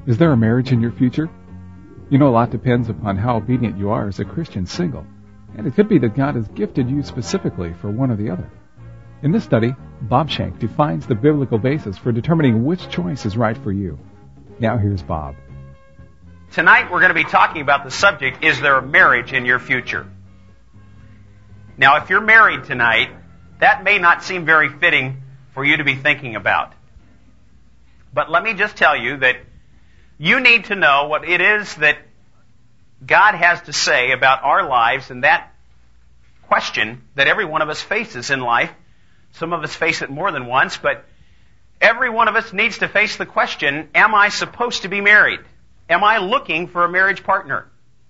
Is there a marriage in your future? You know, a lot depends upon how obedient you are as a Christian single, and it could be that God has gifted you specifically for one or the other. In this study, Bob Shank defines the biblical basis for determining which choice is right for you. Now here's Bob. Tonight we're going to be talking about the subject, is there a marriage in your future? Now, if you're married tonight, that may not seem very fitting for you to be thinking about. But let me just tell you that you need to know what it is that God has to say about our lives and that question that every one of us faces in life. Some of us face it more than once, but every one of us needs to face the question, am I supposed to be married? Am I looking for a marriage partner?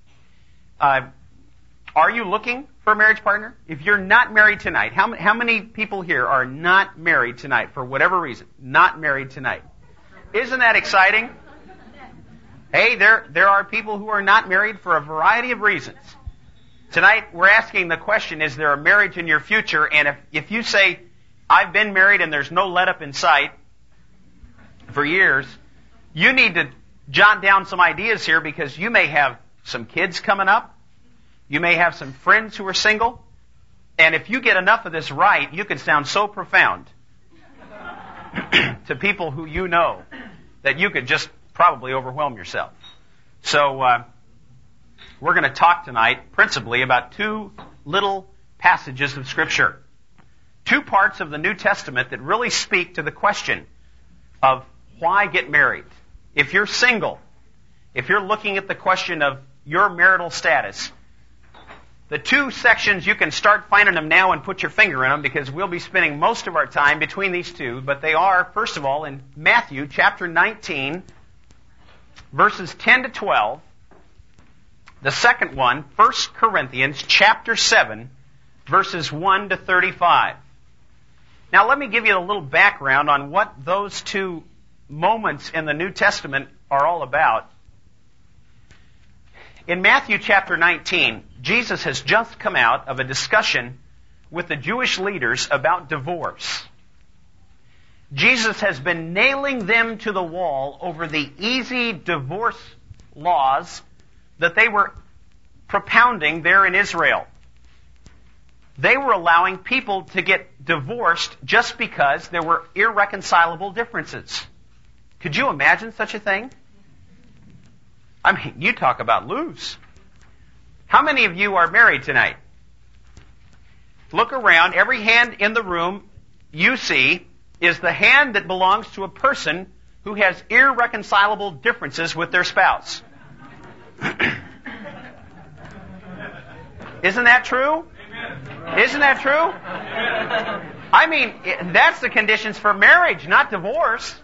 Are you looking for a marriage partner? If you're not married tonight, how many people here are not married tonight for whatever reason? Not married tonight. Isn't that exciting? Hey, there are people who are not married for a variety of reasons. Tonight, we're asking the question, is there a marriage in your future? And if you say, I've been married and there's no let up in sight for years, you need to jot down some ideas here because you may have some kids coming up. You may have some friends who are single. And if you get enough of this right, you can sound so profound to people who you know that you could just probably overwhelm yourself. So we're going to talk tonight principally about two little passages of Scripture. Two parts of the New Testament that really speak to the question of why get married. If you're single, if you're looking at the question of your marital status, the two sections, you can start finding them now and put your finger in them because we'll be spending most of our time between these two. But they are, first of all, in Matthew chapter 19, verses 10 to 12. The second one, 1 Corinthians chapter 7, verses 1 to 35. Now let me give you a little background on what those two moments in the New Testament are all about. In Matthew chapter 19, Jesus has just come out of a discussion with the Jewish leaders about divorce. Jesus has been nailing them to the wall over the easy divorce laws that they were propounding there in Israel. They were allowing people to get divorced just because there were irreconcilable differences. Could you imagine such a thing? I mean, you talk about loose. How many of you are married tonight? Look around. Every hand in the room you see is the hand that belongs to a person who has irreconcilable differences with their spouse. Isn't that true? Isn't that true? I mean, that's the conditions for marriage, not divorce.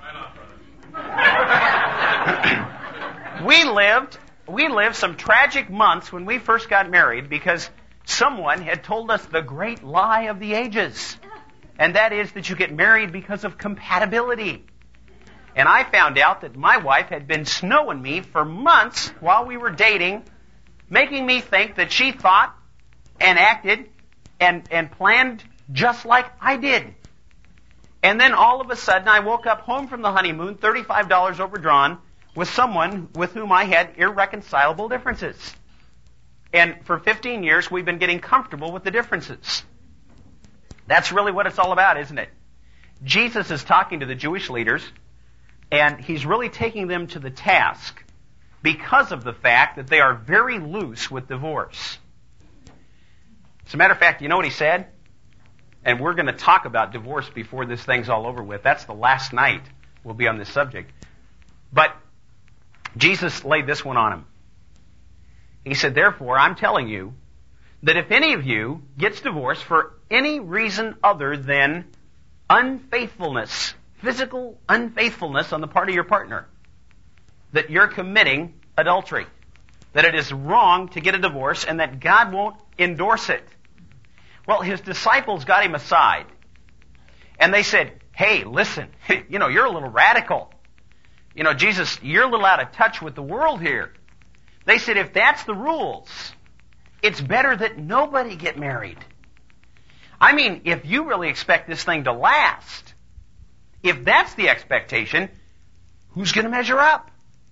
We lived some tragic months when we first got married because someone had told us the great lie of the ages. And that is that you get married because of compatibility. And I found out that my wife had been snowing me for months while we were dating, making me think that she thought and acted and planned just like I did. And then all of a sudden I woke up home from the honeymoon, $35 overdrawn, with someone with whom I had irreconcilable differences. And for 15 years we've been getting comfortable with the differences. That's really what it's all about, isn't it? Jesus is talking to the Jewish leaders, and he's really taking them to the task because of the fact that they are very loose with divorce. As a matter of fact, you know what he said? And we're going to talk about divorce before this thing's all over with. That's the last night we'll be on this subject. But Jesus laid this one on him. He said, therefore, I'm telling you that if any of you gets divorced for any reason other than unfaithfulness, physical unfaithfulness on the part of your partner, that you're committing adultery, that it is wrong to get a divorce, and that God won't endorse it. Well, his disciples got him aside, and they said, hey, listen, you're a little radical. Jesus, you're a little out of touch with the world here. They said, if that's the rules, it's better that nobody get married. I mean, if you really expect this thing to last, if that's the expectation, who's going to measure up?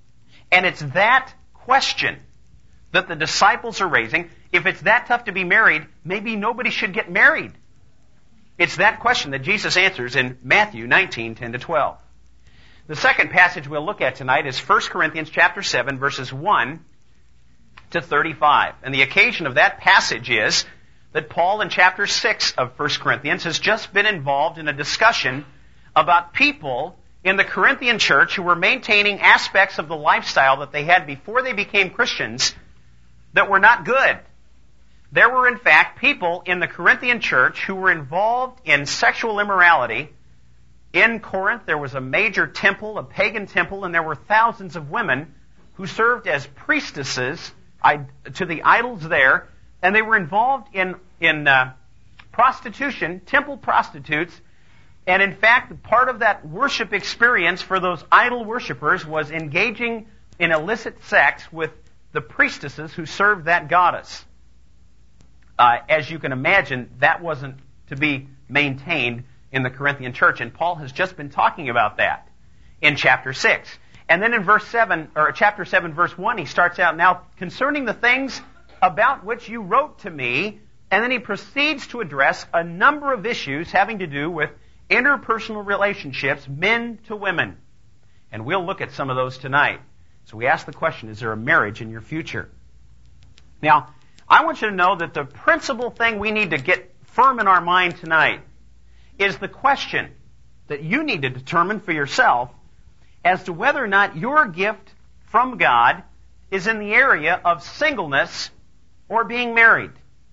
And it's that question that the disciples are raising. If it's that tough to be married, maybe nobody should get married. It's that question that Jesus answers in Matthew 19:10-12. The second passage we'll look at tonight is 1 Corinthians chapter 7, verses 1 to 35. And the occasion of that passage is that Paul in chapter 6 of 1 Corinthians has just been involved in a discussion about people in the Corinthian church who were maintaining aspects of the lifestyle that they had before they became Christians that were not good. There were, in fact, people in the Corinthian church who were involved in sexual immorality. In Corinth, there was a major temple, a pagan temple, and there were thousands of women who served as priestesses to the idols there, and they were involved in prostitution, temple prostitutes, and in fact, part of that worship experience for those idol worshippers was engaging in illicit sex with the priestesses who served that goddess. As you can imagine, that wasn't to be maintained in the Corinthian church, and Paul has just been talking about that in chapter 6. And then in chapter 7, verse 1, he starts out, "Now, concerning the things about which you wrote to me," and then he proceeds to address a number of issues having to do with interpersonal relationships, men to women. And we'll look at some of those tonight. So we ask the question, is there a marriage in your future? Now, I want you to know that the principal thing we need to get firm in our mind tonight is the question that you need to determine for yourself as to whether or not your gift from God is in the area of singleness or being married.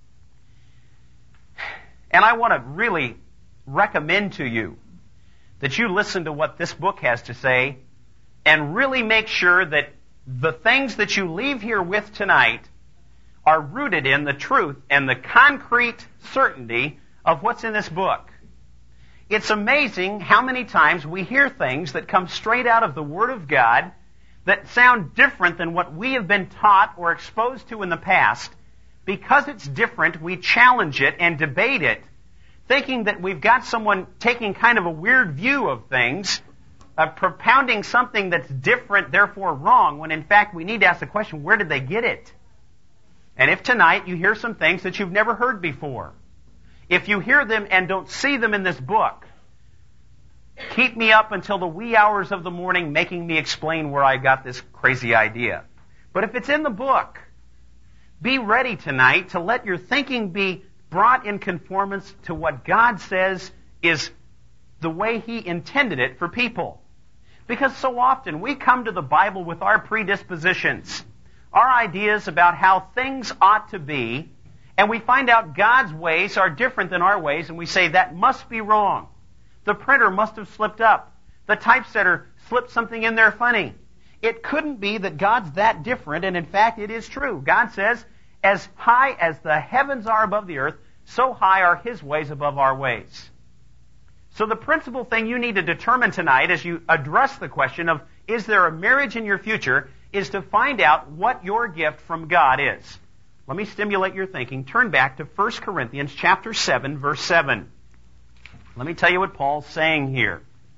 And I want to really recommend to you that you listen to what this book has to say and really make sure that the things that you leave here with tonight are rooted in the truth and the concrete certainty of what's in this book. It's amazing how many times we hear things that come straight out of the Word of God that sound different than what we have been taught or exposed to in the past. Because it's different, we challenge it and debate it, thinking that we've got someone taking kind of a weird view of things, propounding something that's different, therefore wrong, when in fact we need to ask the question, where did they get it? And if tonight you hear some things that you've never heard before, if you hear them and don't see them in this book, keep me up until the wee hours of the morning making me explain where I got this crazy idea. But if it's in the book, be ready tonight to let your thinking be brought in conformance to what God says is the way He intended it for people. Because so often we come to the Bible with our predispositions, our ideas about how things ought to be, and we find out God's ways are different than our ways, and we say that must be wrong. The printer must have slipped up. The typesetter slipped something in there funny. It couldn't be that God's that different, and in fact it is true. God says, as high as the heavens are above the earth, so high are His ways above our ways. So the principal thing you need to determine tonight as you address the question of, is there a marriage in your future, is to find out what your gift from God is. Let me stimulate your thinking. Turn back to 1 Corinthians chapter 7, verse 7. Let me tell you what Paul's saying here.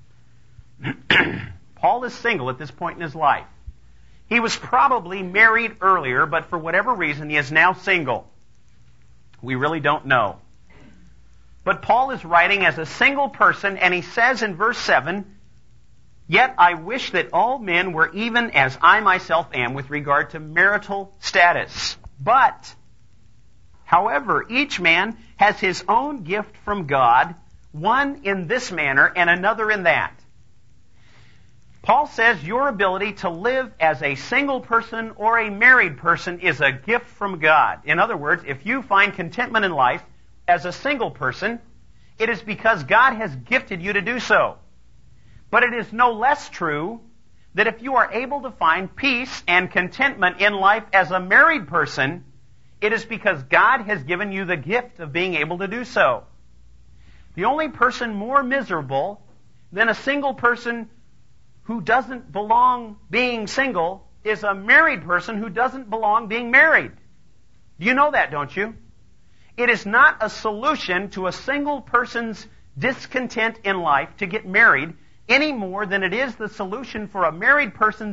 Paul is single at this point in his life. He was probably married earlier, but for whatever reason, he is now single. We really don't know. But Paul is writing as a single person, and he says in verse 7, "Yet I wish that all men were even as I myself am with regard to marital status. But, however, each man has his own gift from God, one in this manner and another in that." Paul says your ability to live as a single person or a married person is a gift from God. In other words, if you find contentment in life as a single person, it is because God has gifted you to do so. But it is no less true that if you are able to find peace and contentment in life as a married person, it is because God has given you the gift of being able to do so. The only person more miserable than a single person who doesn't belong being single is a married person who doesn't belong being married. You know that, don't you? It is not a solution to a single person's discontent in life to get married any more than it is the solution for a married person's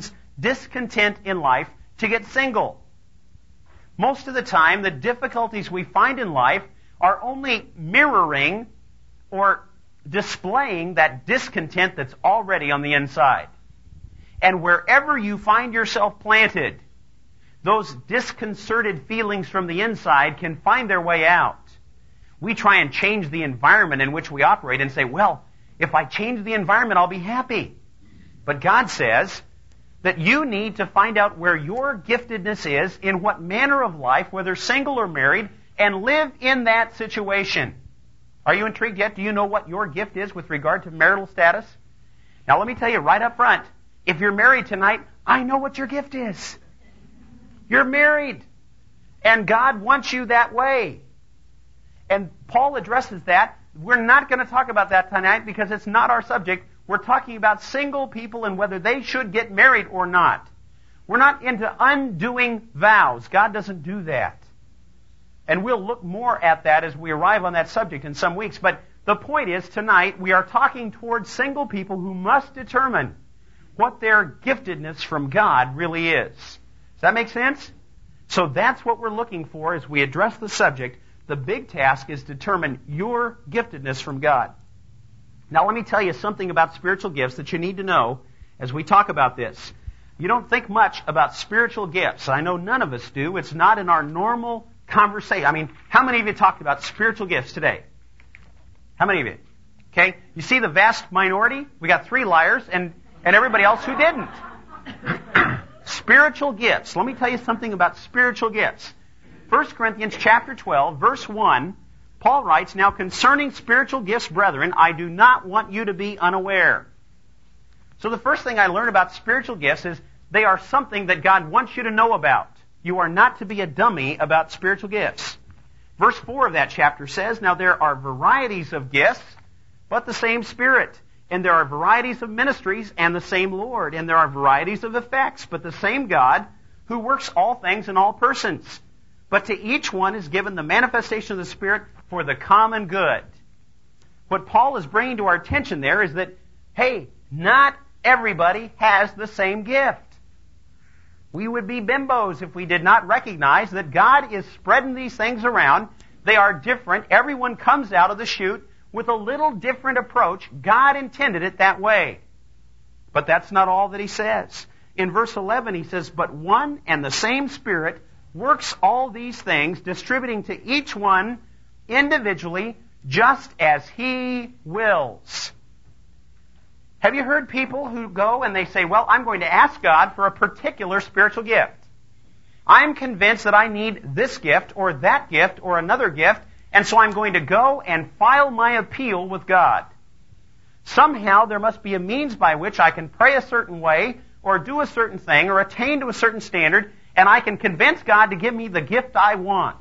discontent in life to get single. Most of the time, the difficulties we find in life are only mirroring or displaying that discontent that's already on the inside. And wherever you find yourself planted, those disconcerted feelings from the inside can find their way out. We try and change the environment in which we operate and say, well, if I change the environment, I'll be happy. But God says that you need to find out where your giftedness is, in what manner of life, whether single or married, and live in that situation. Are you intrigued yet? Do you know what your gift is with regard to marital status? Now let me tell you right up front, if you're married tonight, I know what your gift is. You're married. And God wants you that way. And Paul addresses that. We're not going to talk about that tonight because it's not our subject. We're talking about single people and whether they should get married or not. We're not into undoing vows. God doesn't do that. And we'll look more at that as we arrive on that subject in some weeks. But the point is, tonight, we are talking towards single people who must determine what their giftedness from God really is. Does that make sense? So that's what we're looking for as we address the subject. The big task is to determine your giftedness from God. Now let me tell you something about spiritual gifts that you need to know as we talk about this. You don't think much about spiritual gifts. I know none of us do. It's not in our normal conversation. I mean, how many of you talked about spiritual gifts today? How many of you? Okay? You see the vast minority? We got 3 liars and everybody else who didn't. Spiritual gifts. Let me tell you something about spiritual gifts. 1 Corinthians chapter 12, verse 1, Paul writes, "Now concerning spiritual gifts, brethren, I do not want you to be unaware." So the first thing I learned about spiritual gifts is they are something that God wants you to know about. You are not to be a dummy about spiritual gifts. Verse 4 of that chapter says, "Now there are varieties of gifts, but the same Spirit. And there are varieties of ministries, and the same Lord. And there are varieties of effects, but the same God, who works all things in all persons. But to each one is given the manifestation of the Spirit for the common good." What Paul is bringing to our attention there is that, hey, not everybody has the same gift. We would be bimbos if we did not recognize that God is spreading these things around. They are different. Everyone comes out of the chute with a little different approach. God intended it that way. But that's not all that he says. In verse 11 he says, "But one and the same Spirit works all these things, distributing to each one individually just as he wills." Have you heard people who go and they say, well, I'm going to ask God for a particular spiritual gift. I'm convinced that I need this gift or that gift or another gift, and so I'm going to go and file my appeal with God. Somehow there must be a means by which I can pray a certain way or do a certain thing or attain to a certain standard, and I can convince God to give me the gift I want.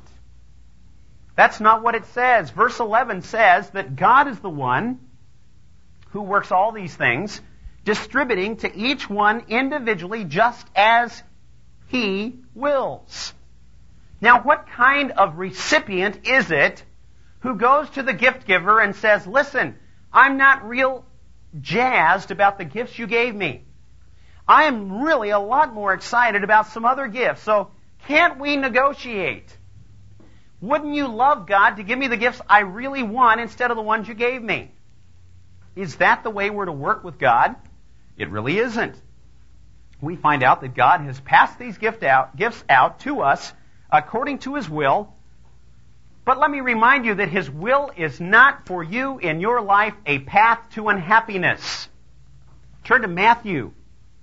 That's not what it says. Verse 11 says that God is the one who works all these things, distributing to each one individually just as he wills. Now, what kind of recipient is it who goes to the gift giver and says, listen, I'm not real jazzed about the gifts you gave me. I am really a lot more excited about some other gifts, so can't we negotiate? Wouldn't you love God to give me the gifts I really want instead of the ones you gave me? Is that the way we're to work with God? It really isn't. We find out that God has passed these gifts out to us according to His will. But let me remind you that His will is not for you in your life a path to unhappiness. Turn to Matthew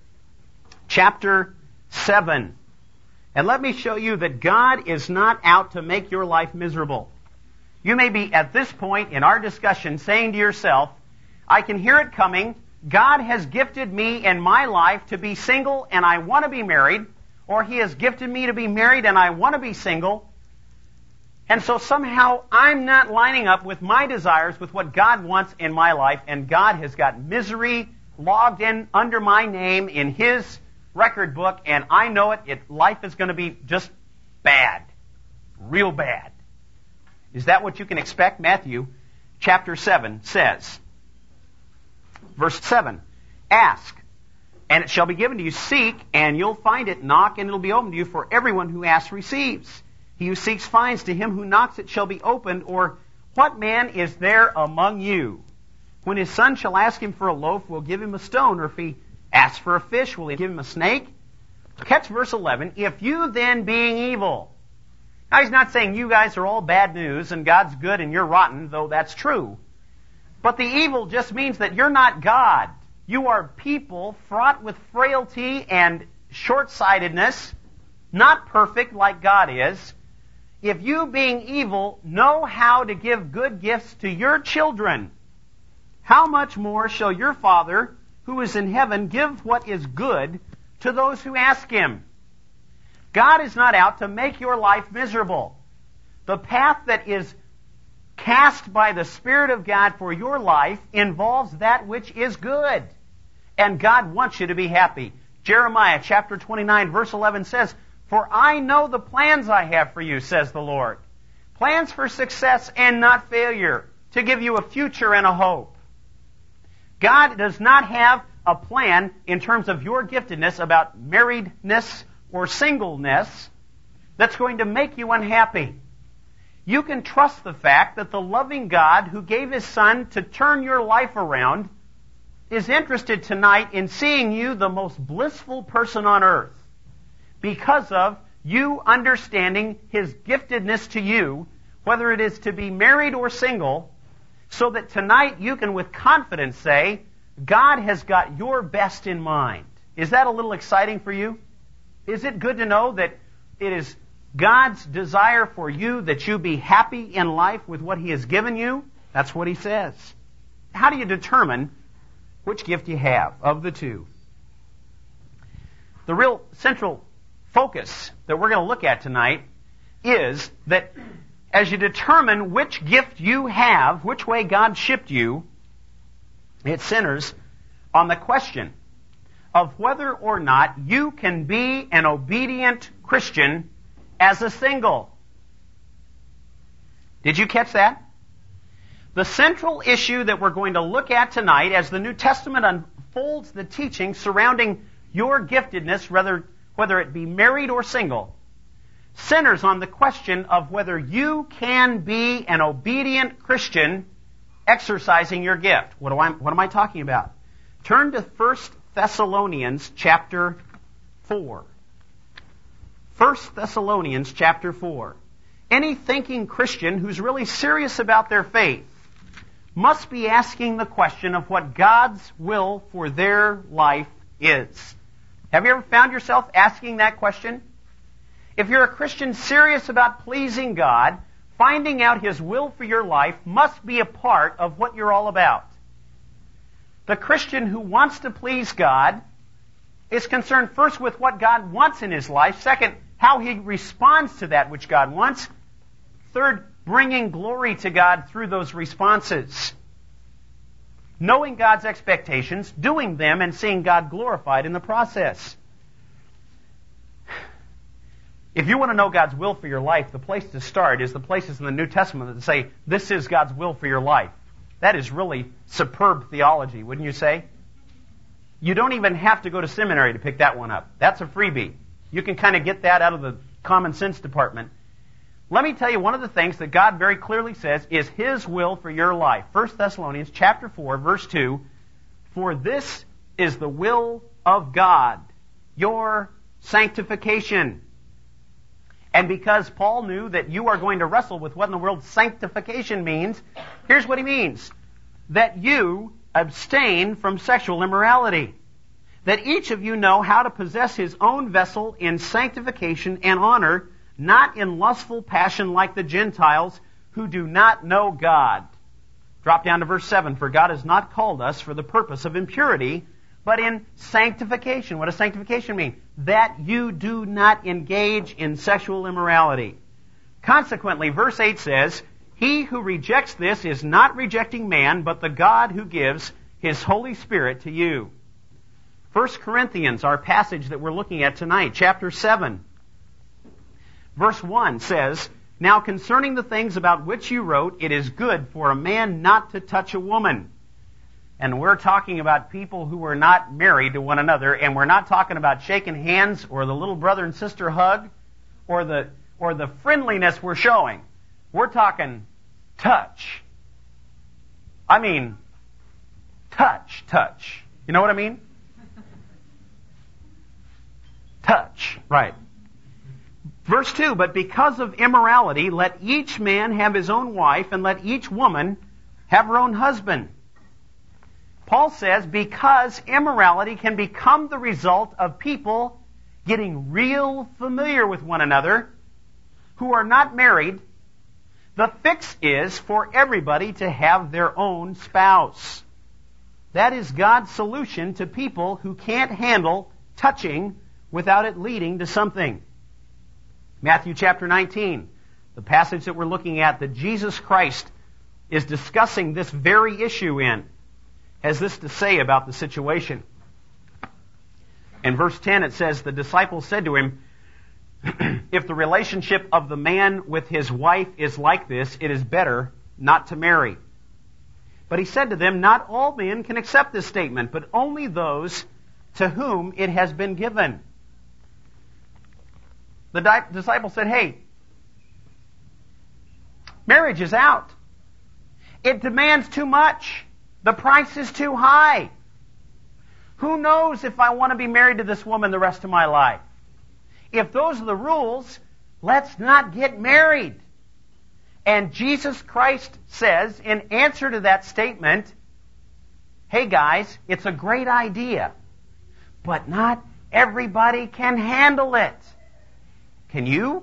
chapter 7. And let me show you that God is not out to make your life miserable. You may be at this point in our discussion saying to yourself, I can hear it coming. God has gifted me in my life to be single and I want to be married, or He has gifted me to be married and I want to be single. And so somehow I'm not lining up with my desires with what God wants in my life, and God has got misery logged in under my name in His record book, and I know it. Life is going to be just bad. Real bad. Is that what you can expect? Matthew chapter 7 says, verse 7, Ask, and it shall be given to you. Seek, and you'll find it. Knock, and it'll be opened to you. For everyone who asks receives. He who seeks finds. To him who knocks it shall be opened. Or what man is there among you? When his son shall ask him for a loaf, will give him a stone? Or if he asks for a fish, will he give him a snake? Catch verse 11. If you then, being evil. Now he's not saying you guys are all bad news and God's good and you're rotten, though that's true. But the evil just means that you're not God. You are people fraught with frailty and short-sightedness, not perfect like God is. If you, being evil, know how to give good gifts to your children, how much more shall your Father, who is in heaven, give what is good to those who ask Him? God is not out to make your life miserable. The path that is cast by the Spirit of God for your life involves that which is good. And God wants you to be happy. Jeremiah chapter 29 verse 11 says, For I know the plans I have for you, says the Lord. Plans for success and not failure, to give you a future and a hope. God does not have a plan in terms of your giftedness about marriedness or singleness that's going to make you unhappy. You can trust the fact that the loving God who gave His Son to turn your life around is interested tonight in seeing you the most blissful person on earth because of you understanding His giftedness to you, whether it is to be married or single, so that tonight you can with confidence say, God has got your best in mind. Is that a little exciting for you? Is it good to know that it is God's desire for you that you be happy in life with what He has given you? That's what He says. How do you determine which gift you have of the two? The real central focus that we're going to look at tonight is that as you determine which gift you have, which way God shipped you, it centers on the question of whether or not you can be an obedient Christian as a single. Did you catch that? The central issue that we're going to look at tonight as the New Testament unfolds the teaching surrounding your giftedness, whether it be married or single, centers on the question of whether you can be an obedient Christian exercising your gift. What am I talking about? Turn to 1 Thessalonians chapter 4. 1 Thessalonians chapter 4. Any thinking Christian who's really serious about their faith must be asking the question of what God's will for their life is. Have you ever found yourself asking that question? If you're a Christian serious about pleasing God, finding out His will for your life must be a part of what you're all about. The Christian who wants to please God is concerned first with what God wants in his life. Second, how he responds to that which God wants. Third, bringing glory to God through those responses. Knowing God's expectations, doing them, and seeing God glorified in the process. If you want to know God's will for your life, the place to start is the places in the New Testament that say, this is God's will for your life. That is really superb theology, wouldn't you say? You don't even have to go to seminary to pick that one up. That's a freebie. You can kind of get that out of the common sense department. Let me tell you one of the things that God very clearly says is His will for your life. 1 Thessalonians chapter 4, verse 2, For this is the will of God, your sanctification. And because Paul knew that you are going to wrestle with what in the world sanctification means, here's what he means. That you abstain from sexual immorality. That each of you know how to possess his own vessel in sanctification and honor, not in lustful passion like the Gentiles who do not know God. Drop down to verse 7. For God has not called us for the purpose of impurity, but in sanctification. What does sanctification mean? That you do not engage in sexual immorality. Consequently, verse 8 says, He who rejects this is not rejecting man, but the God who gives His Holy Spirit to you. 1 Corinthians, our passage that we're looking at tonight, chapter 7. Verse 1 says, Now concerning the things about which you wrote, it is good for a man not to touch a woman. And we're talking about people who are not married to one another, and we're not talking about shaking hands or the little brother and sister hug or the friendliness we're showing. We're talking touch. I mean, touch. You know what I mean? Touch, right. Verse 2, but because of immorality, let each man have his own wife, and let each woman have her own husband. Paul says because immorality can become the result of people getting real familiar with one another who are not married, the fix is for everybody to have their own spouse. That is God's solution to people who can't handle touching without it leading to something. Matthew chapter 19, the passage that we're looking at, that Jesus Christ is discussing this very issue in, has this to say about the situation. In verse 10 it says, the disciples said to him, if the relationship of the man with his wife is like this, it is better not to marry. But he said to them, not all men can accept this statement, but only those to whom it has been given. The disciple said, hey, marriage is out. It demands too much. The price is too high. Who knows if I want to be married to this woman the rest of my life? If those are the rules, let's not get married. And Jesus Christ says, in answer to that statement, hey guys, it's a great idea, but not everybody can handle it. Can you?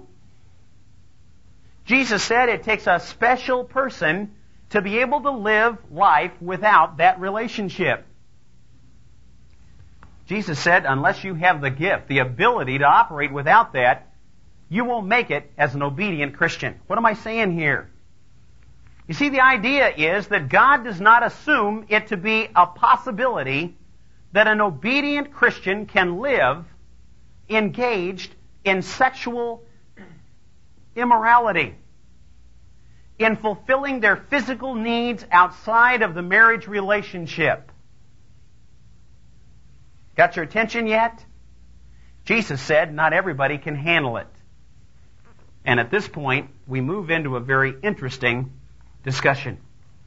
Jesus said it takes a special person to be able to live life without that relationship. Jesus said, unless you have the gift, the ability to operate without that, you won't make it as an obedient Christian. What am I saying here? You see, the idea is that God does not assume it to be a possibility that an obedient Christian can live engaged in sexual immorality, in fulfilling their physical needs outside of the marriage relationship. Got your attention yet? Jesus said not everybody can handle it. And at this point, we move into a very interesting discussion.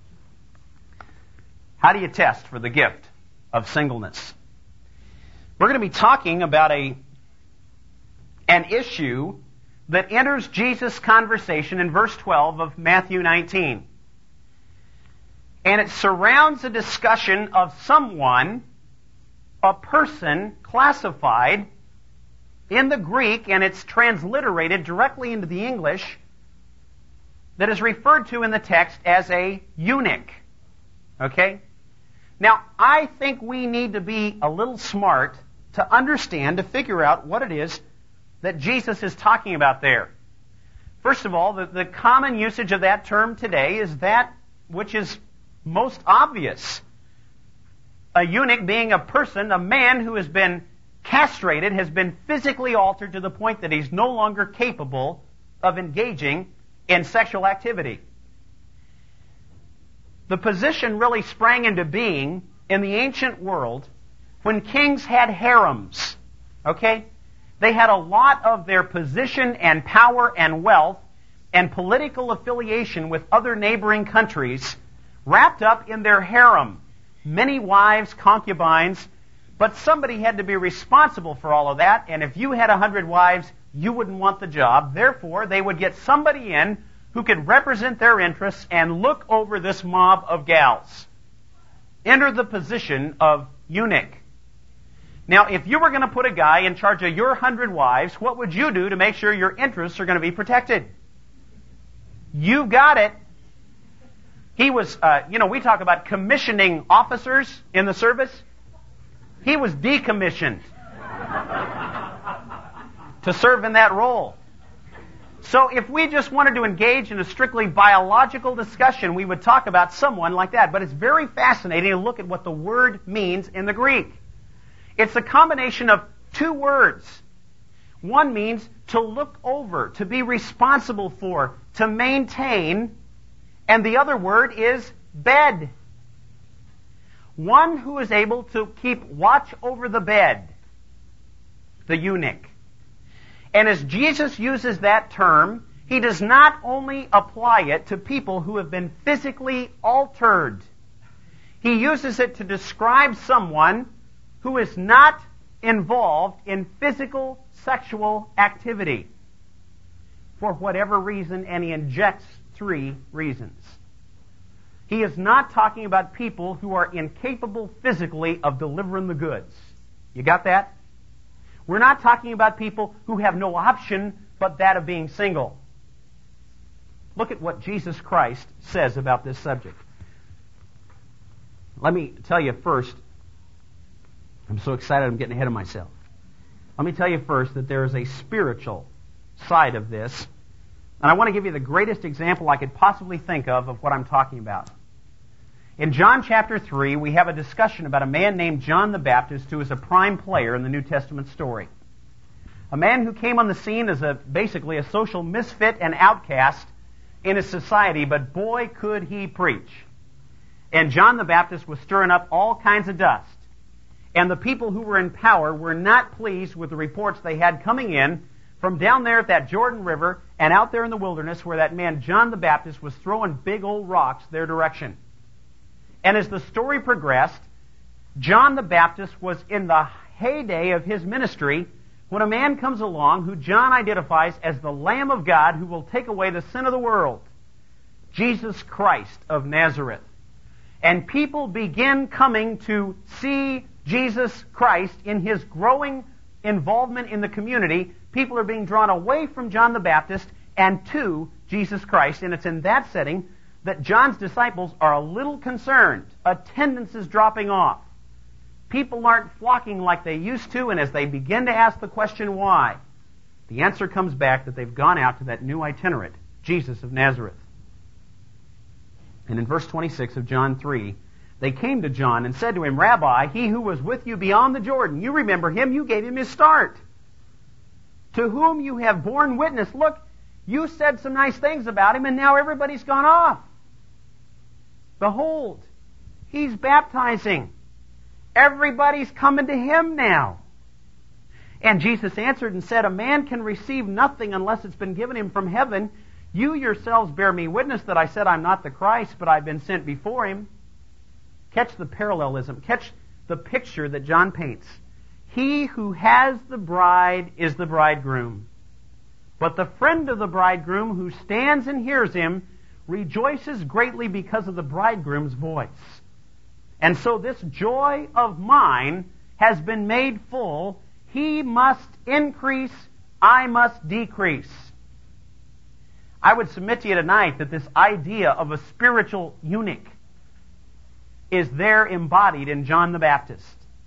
How do you test for the gift of singleness? We're going to be talking about an issue that enters Jesus' conversation in verse 12 of Matthew 19. And it surrounds a discussion of someone, a person classified in the Greek, and it's transliterated directly into the English, that is referred to in the text as a eunuch. Okay? Now, I think we need to be a little smart to understand, to figure out what it is that Jesus is talking about there. First of all, the common usage of that term today is that which is most obvious. A eunuch being a person, a man who has been castrated, has been physically altered to the point that he's no longer capable of engaging in sexual activity. The position really sprang into being in the ancient world when kings had harems. Okay? They had a lot of their position and power and wealth and political affiliation with other neighboring countries wrapped up in their harem. Many wives, concubines, but somebody had to be responsible for all of that, and if you had 100 wives, you wouldn't want the job. Therefore, they would get somebody in who could represent their interests and look over this mob of gals. Enter the position of eunuch. Now, if you were going to put a guy in charge of your 100 wives, what would you do to make sure your interests are going to be protected? You got it. He was, we talk about commissioning officers in the service. He was decommissioned to serve in that role. So if we just wanted to engage in a strictly biological discussion, we would talk about someone like that. But it's very fascinating to look at what the word means in the Greek. It's a combination of two words. One means to look over, to be responsible for, to maintain, and the other word is bed. one who is able to keep watch over the bed, the eunuch. And as Jesus uses that term, he does not only apply it to people who have been physically altered. He uses it to describe someone who is not involved in physical sexual activity for whatever reason, and he injects 3 reasons. He is not talking about people who are incapable physically of delivering the goods. You got that? We're not talking about people who have no option but that of being single. Look at what Jesus Christ says about this subject. Let me tell you first, I'm so excited I'm getting ahead of myself. Let me tell you first that there is a spiritual side of this, and I want to give you the greatest example I could possibly think of what I'm talking about. In John chapter 3, we have a discussion about a man named John the Baptist who is a prime player in the New Testament story. A man who came on the scene as basically a social misfit and outcast in his society, but boy, could he preach. And John the Baptist was stirring up all kinds of dust. And the people who were in power were not pleased with the reports they had coming in from down there at that Jordan River and out there in the wilderness where that man John the Baptist was throwing big old rocks their direction. And as the story progressed, John the Baptist was in the heyday of his ministry when a man comes along who John identifies as the Lamb of God who will take away the sin of the world, Jesus Christ of Nazareth. And people begin coming to see Jesus Christ in his growing involvement in the community. People are being drawn away from John the Baptist and to Jesus Christ. And it's in that setting that John's disciples are a little concerned. Attendance is dropping off. People aren't flocking like they used to, and as they begin to ask the question why, the answer comes back that they've gone out to that new itinerant, Jesus of Nazareth. And in verse 26 of John 3, they came to John and said to him, Rabbi, he who was with you beyond the Jordan, you remember him, you gave him his start. To whom you have borne witness. Look, you said some nice things about him, and now everybody's gone off. Behold, he's baptizing. Everybody's coming to him now. And Jesus answered and said, a man can receive nothing unless it's been given him from heaven. You yourselves bear me witness that I said I'm not the Christ, but I've been sent before him. Catch the parallelism. Catch the picture that John paints. He who has the bride is the bridegroom. But the friend of the bridegroom who stands and hears him rejoices greatly because of the bridegroom's voice. And so this joy of mine has been made full. He must increase, I must decrease. I would submit to you tonight that this idea of a spiritual eunuch is there embodied in John the Baptist.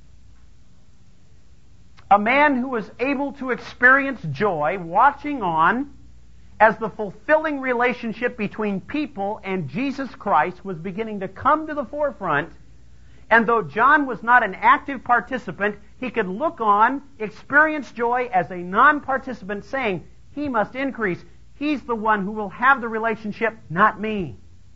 A man who was able to experience joy watching on as the fulfilling relationship between people and Jesus Christ was beginning to come to the forefront. And though John was not an active participant, he could look on, experience joy as a non-participant, saying, he must increase. He's the one who will have the relationship, not me.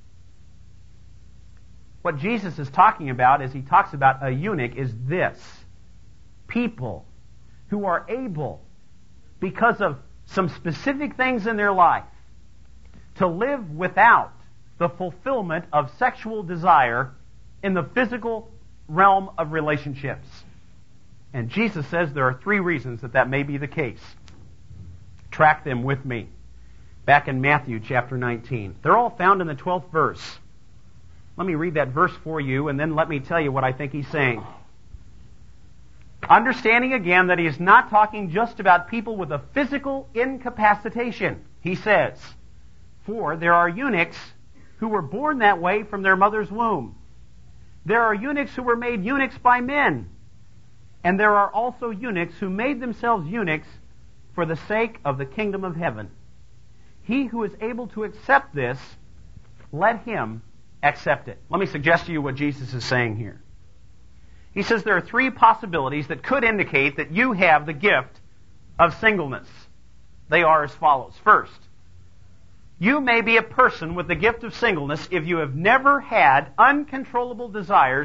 What Jesus is talking about as he talks about a eunuch is this. People who are able, because of some specific things in their life, to live without the fulfillment of sexual desire in the physical realm of relationships. And Jesus says there are 3 reasons that may be the case. Track them with me. Back in Matthew chapter 19. They're all found in the 12th verse. Let me read that verse for you, and then let me tell you what I think he's saying. Understanding again that he is not talking just about people with a physical incapacitation. He says, for there are eunuchs who were born that way from their mother's womb. There are eunuchs who were made eunuchs by men. And there are also eunuchs who made themselves eunuchs for the sake of the kingdom of heaven. He who is able to accept this, let him accept it. Let me suggest to you what Jesus is saying here. He says there are 3 possibilities that could indicate that you have the gift of singleness. They are as follows. First, you may be a person with the gift of singleness if you have never had uncontrollable desires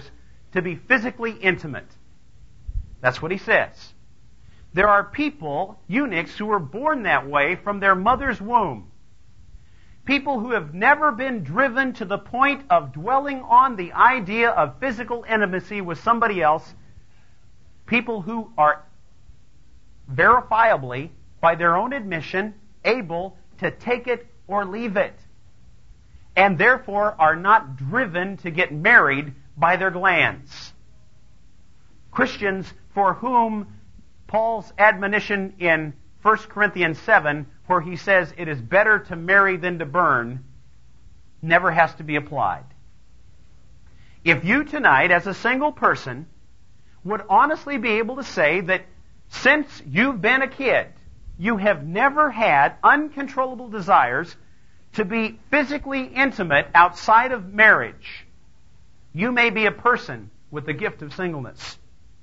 to be physically intimate. That's what he says. There are people, eunuchs, who were born that way from their mother's womb. People who have never been driven to the point of dwelling on the idea of physical intimacy with somebody else. People who are verifiably, by their own admission, able to take it or leave it, and therefore are not driven to get married by their glands. Christians for whom Paul's admonition in 1 Corinthians 7, where he says it is better to marry than to burn, never has to be applied. If you tonight, as a single person, would honestly be able to say that since you've been a kid, you have never had uncontrollable desires to be physically intimate outside of marriage, you may be a person with the gift of singleness.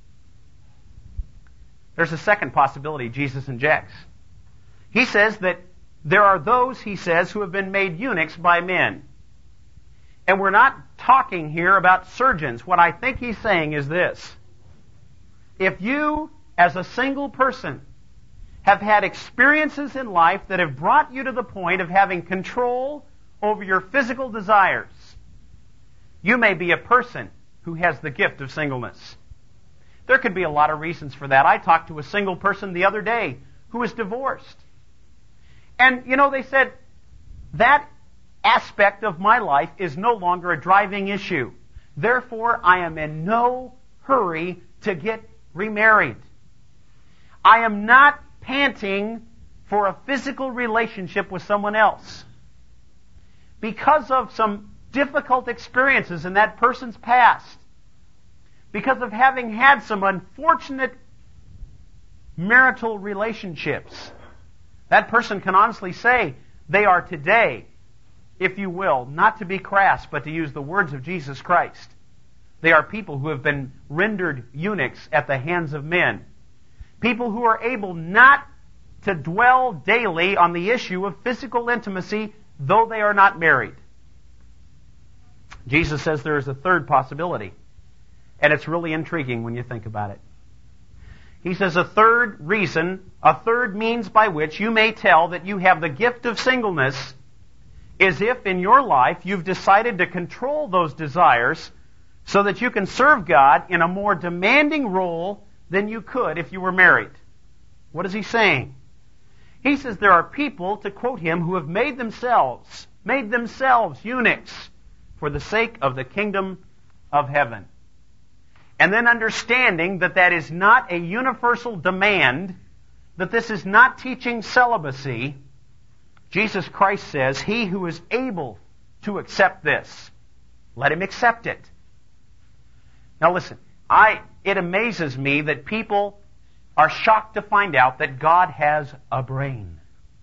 There's a second possibility Jesus injects. He says that there are those, he says, who have been made eunuchs by men. And we're not talking here about surgeons. What I think he's saying is this. If you, as a single person, have had experiences in life that have brought you to the point of having control over your physical desires, you may be a person who has the gift of singleness. There could be a lot of reasons for that. I talked to a single person the other day who was divorced. And, they said, that aspect of my life is no longer a driving issue. Therefore, I am in no hurry to get remarried. I am not panting for a physical relationship with someone else. Because of some difficult experiences in that person's past, because of having had some unfortunate marital relationships, that person can honestly say they are today, if you will, not to be crass, but to use the words of Jesus Christ. They are people who have been rendered eunuchs at the hands of men. People who are able not to dwell daily on the issue of physical intimacy, though they are not married. Jesus says there is a third possibility, and it's really intriguing when you think about it. He says a third reason, a third means by which you may tell that you have the gift of singleness is if in your life you've decided to control those desires so that you can serve God in a more demanding role than you could if you were married. What is he saying? He says there are people, to quote him, who have made themselves eunuchs for the sake of the kingdom of heaven. And then understanding that that is not a universal demand, that this is not teaching celibacy, Jesus Christ says, he who is able to accept this, let him accept it. Now listen, it amazes me that people are shocked to find out that God has a brain.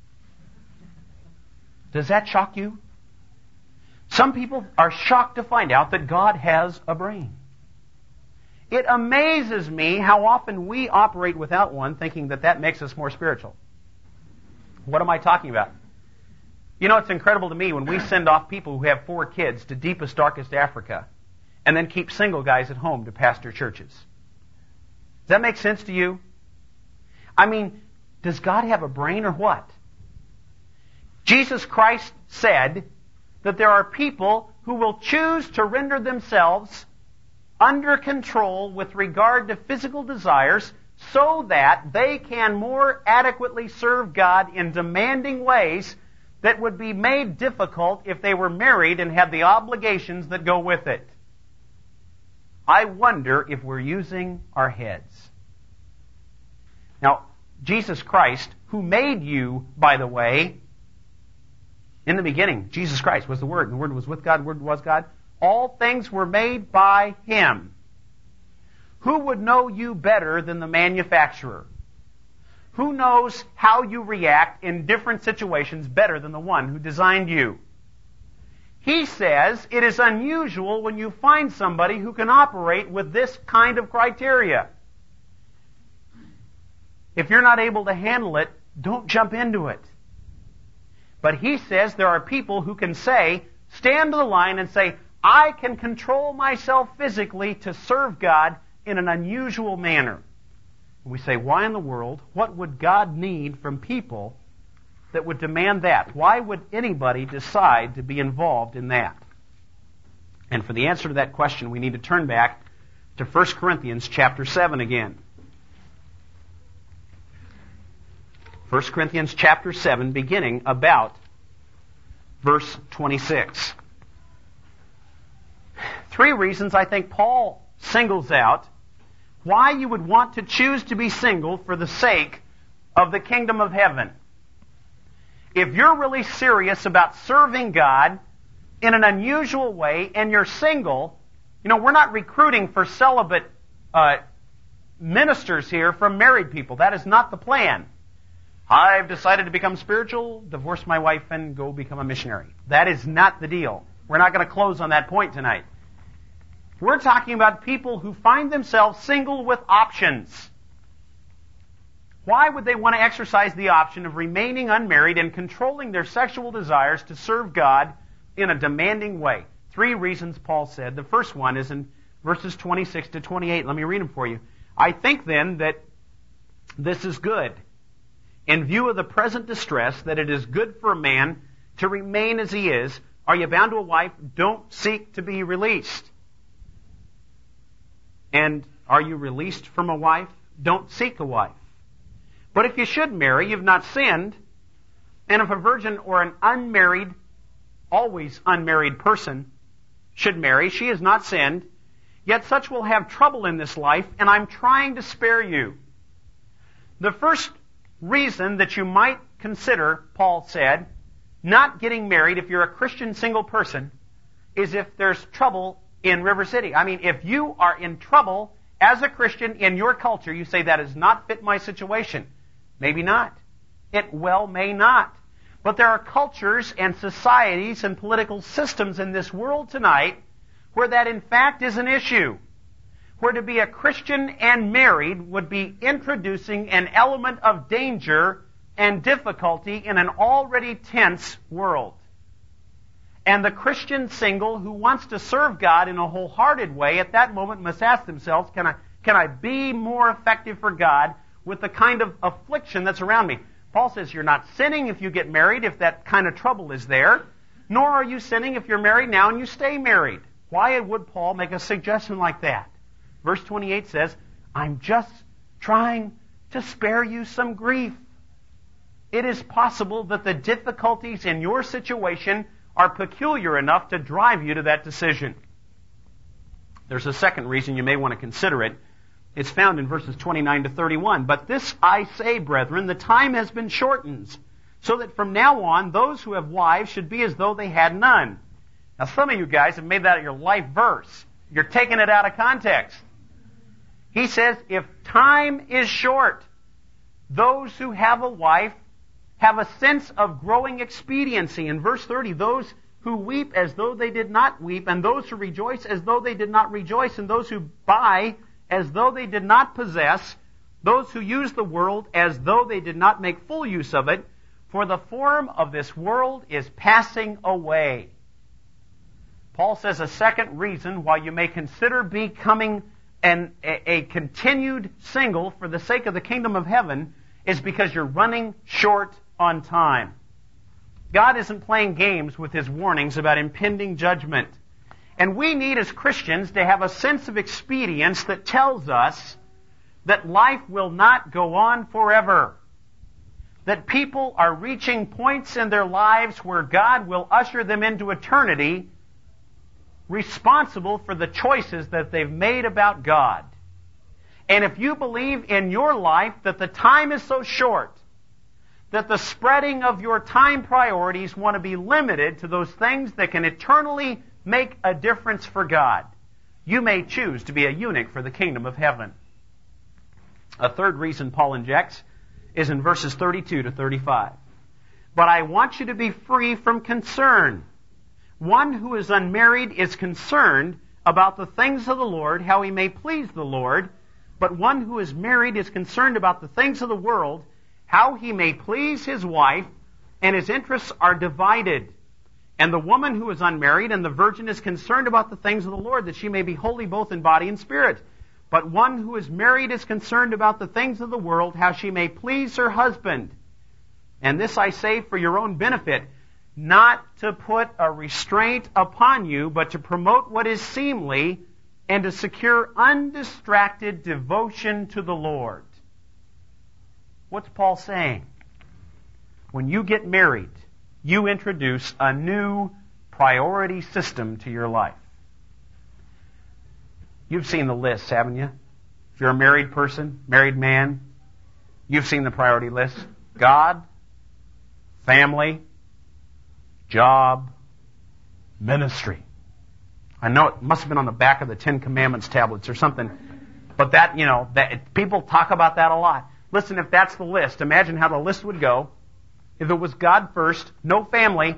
Does that shock you? Some people are shocked to find out that God has a brain. It amazes me how often we operate without one, thinking that that makes us more spiritual. What am I talking about? It's incredible to me when we send off people who have 4 kids to deepest, darkest Africa and then keep single guys at home to pastor churches. Does that make sense to you? I mean, does God have a brain or what? Jesus Christ said that there are people who will choose to render themselves under control with regard to physical desires so that they can more adequately serve God in demanding ways that would be made difficult if they were married and had the obligations that go with it. I wonder if we're using our heads. Now, Jesus Christ, who made you, by the way, in the beginning, Jesus Christ was the Word, and the Word was with God, the Word was God. All things were made by Him. Who would know you better than the manufacturer? Who knows how you react in different situations better than the one who designed you? He says it is unusual when you find somebody who can operate with this kind of criteria. If you're not able to handle it, don't jump into it. But he says there are people who can stand to the line and say, I can control myself physically to serve God in an unusual manner. And we say, why in the world? What would God need from people that would demand that? Why would anybody decide to be involved in that? And for the answer to that question, we need to turn back to 1 Corinthians chapter 7 again. 1 Corinthians chapter 7, beginning about verse 26. 3 reasons I think Paul singles out why you would want to choose to be single for the sake of the kingdom of heaven. If you're really serious about serving God in an unusual way and you're single, we're not recruiting for celibate ministers here from married people. That is not the plan. I've decided to become spiritual, divorce my wife, and go become a missionary. That is not the deal. We're not going to close on that point tonight. We're talking about people who find themselves single with options. Why would they want to exercise the option of remaining unmarried and controlling their sexual desires to serve God in a demanding way? 3 reasons Paul said. The first one is in verses 26 to 28. Let me read them for you. I think then that this is good. In view of the present distress, that it is good for a man to remain as he is. Are you bound to a wife? Don't seek to be released. And are you released from a wife? Don't seek a wife. But if you should marry, you've not sinned. And if a virgin or an unmarried, always unmarried person should marry, she has not sinned. Yet such will have trouble in this life, and I'm trying to spare you. The first reason that you might consider, Paul said, not getting married if you're a Christian single person is if there's trouble in River City. If you are in trouble as a Christian in your culture, you say that does not fit my situation. Maybe not. It well may not. But there are cultures and societies and political systems in this world tonight where that in fact is an issue. Where to be a Christian and married would be introducing an element of danger and difficulty in an already tense world. And the Christian single who wants to serve God in a wholehearted way at that moment must ask themselves, can I be more effective for God with the kind of affliction that's around me? Paul says you're not sinning if you get married, if that kind of trouble is there, nor are you sinning if you're married now and you stay married. Why would Paul make a suggestion like that? Verse 28 says, I'm just trying to spare you some grief. It is possible that the difficulties in your situation are peculiar enough to drive you to that decision. There's a second reason you may want to consider it. It's found in verses 29 to 31. But this I say, brethren, the time has been shortened, so that from now on those who have wives should be as though they had none. Now some of you guys have made that your life verse. You're taking it out of context. He says, if time is short, those who have a wife have a sense of growing expediency. In verse 30, those who weep as though they did not weep, and those who rejoice as though they did not rejoice, and those who buy as though they did not possess, those who use the world as though they did not make full use of it, for the form of this world is passing away. Paul says a second reason why you may consider becoming a continued single for the sake of the kingdom of heaven is because you're running short on time. God isn't playing games with His warnings about impending judgment. And we need as Christians to have a sense of expedience that tells us that life will not go on forever. That people are reaching points in their lives where God will usher them into eternity responsible for the choices that they've made about God. And if you believe in your life that the time is so short, that the spreading of your time priorities want to be limited to those things that can eternally make a difference for God, you may choose to be a eunuch for the kingdom of heaven. A third reason Paul injects is in verses 32 to 35. But I want you to be free from concern. One who is unmarried is concerned about the things of the Lord, how he may please the Lord. But one who is married is concerned about the things of the world, how he may please his wife, and his interests are divided. And the woman who is unmarried and the virgin is concerned about the things of the Lord, that she may be holy both in body and spirit. But one who is married is concerned about the things of the world, how she may please her husband. And this I say for your own benefit, not to put a restraint upon you, but to promote what is seemly and to secure undistracted devotion to the Lord. What's Paul saying? When you get married, you introduce a new priority system to your life. You've seen the list, haven't you? If you're a married person, married man, you've seen the priority list. God, family, job, ministry. I know it must have been on the back of the Ten Commandments tablets or something, but that people talk about that a lot. Listen, if that's the list, imagine how the list would go. If it was God first, no family,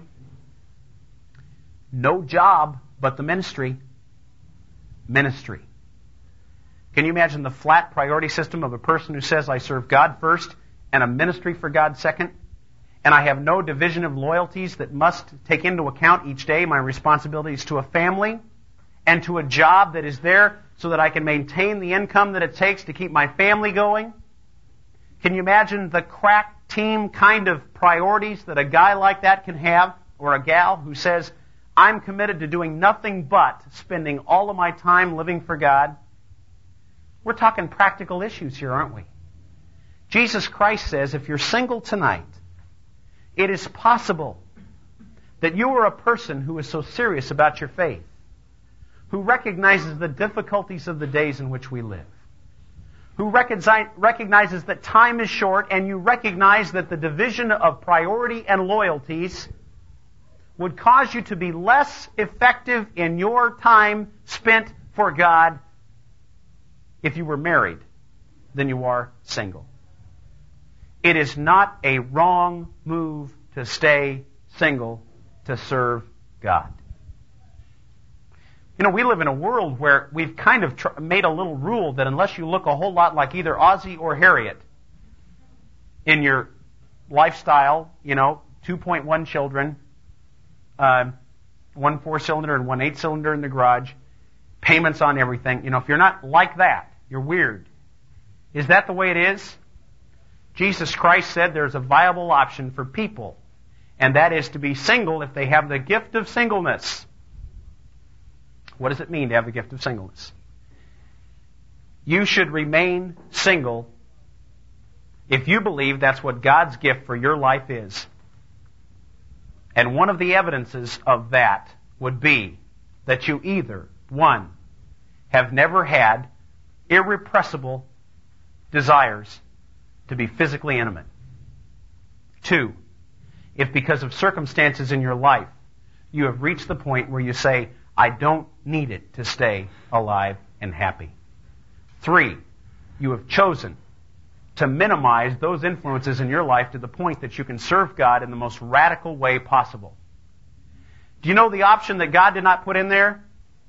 no job, but the ministry. Ministry. Can you imagine the flat priority system of a person who says, I serve God first and a ministry for God second, and I have no division of loyalties that must take into account each day my responsibilities to a family and to a job that is there so that I can maintain the income that it takes to keep my family going? Can you imagine the crack team kind of priorities that a guy like that can have, or a gal who says, I'm committed to doing nothing but spending all of my time living for God? We're talking practical issues here, aren't we? Jesus Christ says, if you're single tonight, it is possible that you are a person who is so serious about your faith, who recognizes the difficulties of the days in which we live, who recognizes that time is short, and you recognize that the division of priority and loyalties would cause you to be less effective in your time spent for God if you were married than you are single. It is not a wrong move to stay single to serve God. You know, we live in a world where we've kind of made a little rule that unless you look a whole lot like either Ozzie or Harriet in your lifestyle, 2.1 children, 1 4-cylinder and 1 8-cylinder in the garage, payments on everything. If you're not like that, you're weird. Is that the way it is? Jesus Christ said there's a viable option for people, and that is to be single if they have the gift of singleness. What does it mean to have the gift of singleness? You should remain single if you believe that's what God's gift for your life is. And one of the evidences of that would be that you either, 1, have never had irrepressible desires to be physically intimate. 2, if because of circumstances in your life, you have reached the point where you say, I don't need it to stay alive and happy. 3, you have chosen to minimize those influences in your life to the point that you can serve God in the most radical way possible. Do you know the option that God did not put in there?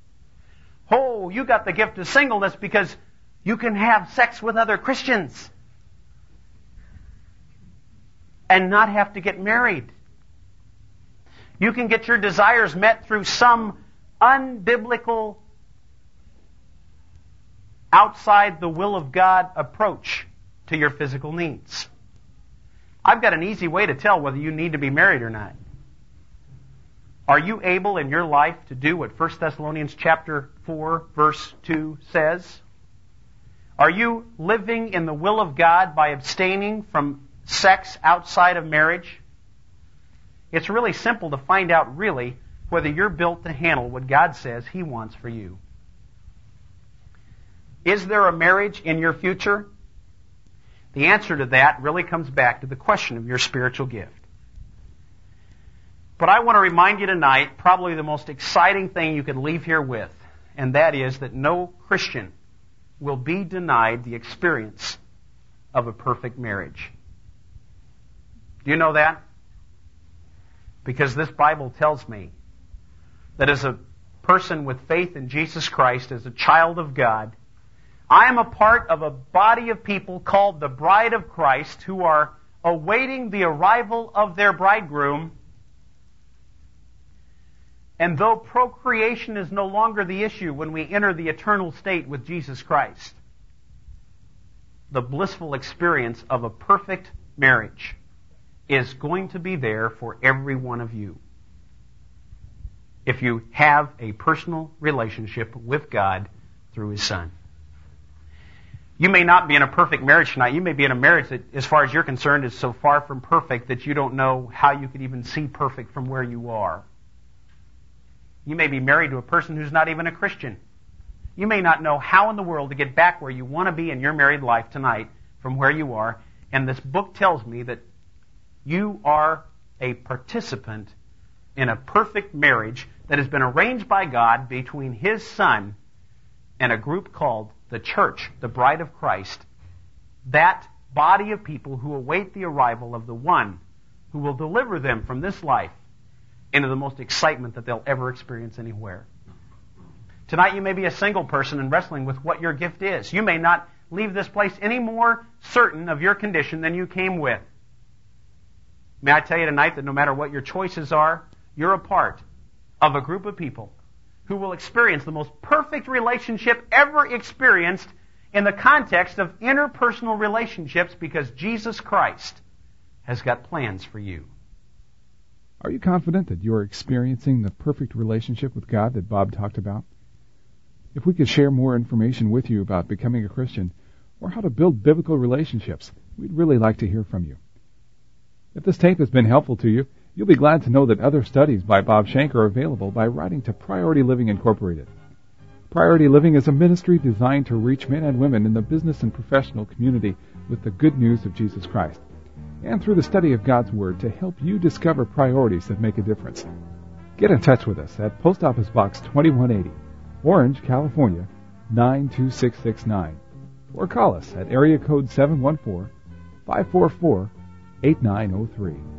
Oh, you got the gift of singleness because you can have sex with other Christians and not have to get married. You can get your desires met through some unbiblical, outside the will of God approach to your physical needs. I've got an easy way to tell whether you need to be married or not. Are you able in your life to do what 1 Thessalonians chapter 4, verse 2 says? Are you living in the will of God by abstaining from sex outside of marriage? It's really simple to find out really whether you're built to handle what God says He wants for you. Is there a marriage in your future? The answer to that really comes back to the question of your spiritual gift. But I want to remind you tonight, probably the most exciting thing you could leave here with, and that is that no Christian will be denied the experience of a perfect marriage. Do you know that? Because this Bible tells me that as a person with faith in Jesus Christ, as a child of God, I am a part of a body of people called the bride of Christ who are awaiting the arrival of their bridegroom, And though procreation is no longer the issue when we enter the eternal state with Jesus Christ, the blissful experience of a perfect marriage is going to be there for every one of you. If you have a personal relationship with God through His Son. You may not be in a perfect marriage tonight. You may be in a marriage that, as far as you're concerned, is so far from perfect that you don't know how you could even see perfect from where you are. You may be married to a person who's not even a Christian. You may not know how in the world to get back where you want to be in your married life tonight from where you are. And this book tells me that you are a participant in a perfect marriage that has been arranged by God between His Son and a group called the Church, the Bride of Christ, that body of people who await the arrival of the one who will deliver them from this life into the most excitement that they'll ever experience anywhere. Tonight you may be a single person and wrestling with what your gift is. You may not leave this place any more certain of your condition than you came with. May I tell you tonight that no matter what your choices are, you're a part of a group of people who will experience the most perfect relationship ever experienced in the context of interpersonal relationships because Jesus Christ has got plans for you. Are you confident that you are experiencing the perfect relationship with God that Bob talked about? If we could share more information with you about becoming a Christian or how to build biblical relationships, we'd really like to hear from you. If this tape has been helpful to you, you'll be glad to know that other studies by Bob Shank are available by writing to Priority Living Incorporated. Priority Living is a ministry designed to reach men and women in the business and professional community with the good news of Jesus Christ, and through the study of God's Word to help you discover priorities that make a difference. Get in touch with us at Post Office Box 2180, Orange, California, 92669, or call us at area code 714-544-8903.